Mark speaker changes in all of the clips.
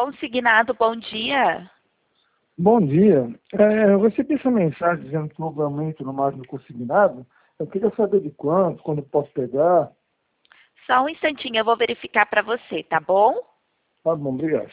Speaker 1: Consignado, bom dia.
Speaker 2: Bom dia. Eu recebi essa mensagem dizendo que houve aumento no margem do consignado. Eu queria saber de quando posso pegar.
Speaker 1: Só um instantinho, eu vou verificar para você, tá bom?
Speaker 2: Tá bom, obrigado.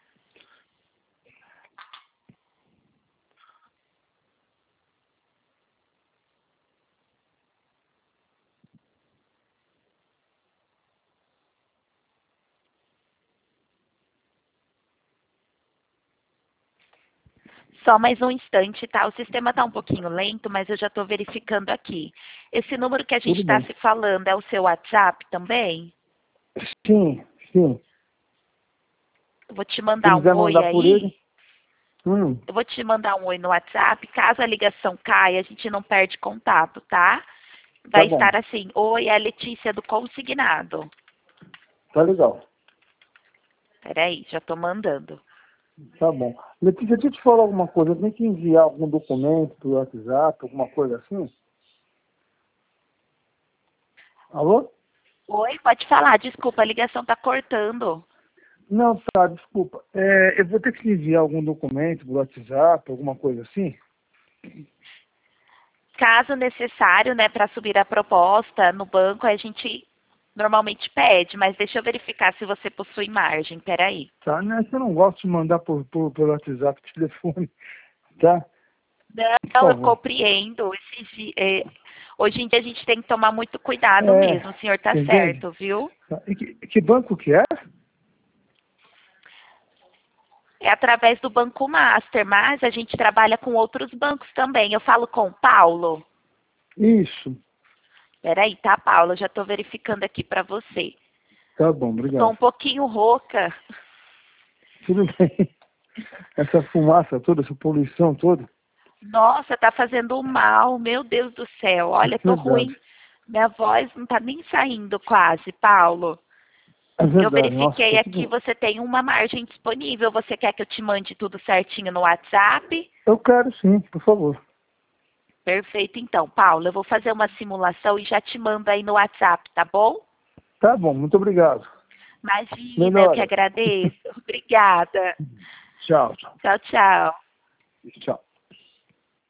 Speaker 1: Só mais um instante, tá? O sistema está um pouquinho lento, mas eu já estou verificando aqui. Esse número que a gente
Speaker 2: Tudo
Speaker 1: está
Speaker 2: bem.
Speaker 1: se falando é o seu WhatsApp também?
Speaker 2: Sim, sim.
Speaker 1: Eu vou te
Speaker 2: Se
Speaker 1: mandar um
Speaker 2: quiser
Speaker 1: oi
Speaker 2: mandar por ele.
Speaker 1: aí. Eu vou te mandar um oi no WhatsApp. Caso a ligação caia, a gente não perde contato, tá?
Speaker 2: Tá
Speaker 1: Vai
Speaker 2: bom.
Speaker 1: estar assim: oi, é a Letícia do Consignado.
Speaker 2: Tá legal.
Speaker 1: Peraí, já estou mandando.
Speaker 2: Tá bom. Letícia, deixa eu te falar alguma coisa. Eu tenho que enviar algum documento pro WhatsApp, alguma coisa assim? Alô?
Speaker 1: Oi, pode falar. Desculpa, a ligação está cortando.
Speaker 2: Não, tá, desculpa. Eu vou ter que enviar algum documento pro WhatsApp, alguma coisa assim?
Speaker 1: Caso necessário, né, para subir a proposta no banco, a gente normalmente pede, mas deixa eu verificar se você possui margem. Peraí.
Speaker 2: Tá, né? Eu não gosto de mandar pelo WhatsApp, telefone, tá? Por
Speaker 1: Não, eu
Speaker 2: favor.
Speaker 1: compreendo. Hoje em dia a gente tem que tomar muito cuidado
Speaker 2: É,
Speaker 1: mesmo. O senhor está
Speaker 2: você entende?
Speaker 1: certo, viu?
Speaker 2: Tá. E que banco que é?
Speaker 1: É através do Banco Master, mas a gente trabalha com outros bancos também. Eu falo com o Paulo.
Speaker 2: Isso.
Speaker 1: Peraí, tá, Paulo? Eu já estou verificando aqui para você.
Speaker 2: Tá bom,
Speaker 1: Estou
Speaker 2: obrigado.
Speaker 1: um pouquinho rouca.
Speaker 2: Tudo bem. Essa fumaça toda, essa poluição toda,
Speaker 1: Nossa, tá fazendo mal, meu Deus do céu.
Speaker 2: é
Speaker 1: Olha, tô
Speaker 2: verdade.
Speaker 1: ruim. Minha voz não tá nem saindo quase, Paulo.
Speaker 2: É
Speaker 1: Eu
Speaker 2: verdade. Nossa,
Speaker 1: verifiquei
Speaker 2: tô
Speaker 1: aqui,
Speaker 2: tudo...
Speaker 1: você tem uma margem disponível. Você quer que eu te mande tudo certinho no WhatsApp?
Speaker 2: Eu quero sim, por favor.
Speaker 1: Perfeito, então, Paulo. Eu vou fazer uma simulação e já te mando aí no WhatsApp, tá bom?
Speaker 2: Tá bom, muito obrigado.
Speaker 1: Imagina, eu que
Speaker 2: Melhoras.
Speaker 1: agradeço. Obrigada.
Speaker 2: Tchau, tchau.
Speaker 1: Tchau, tchau.
Speaker 2: Tchau.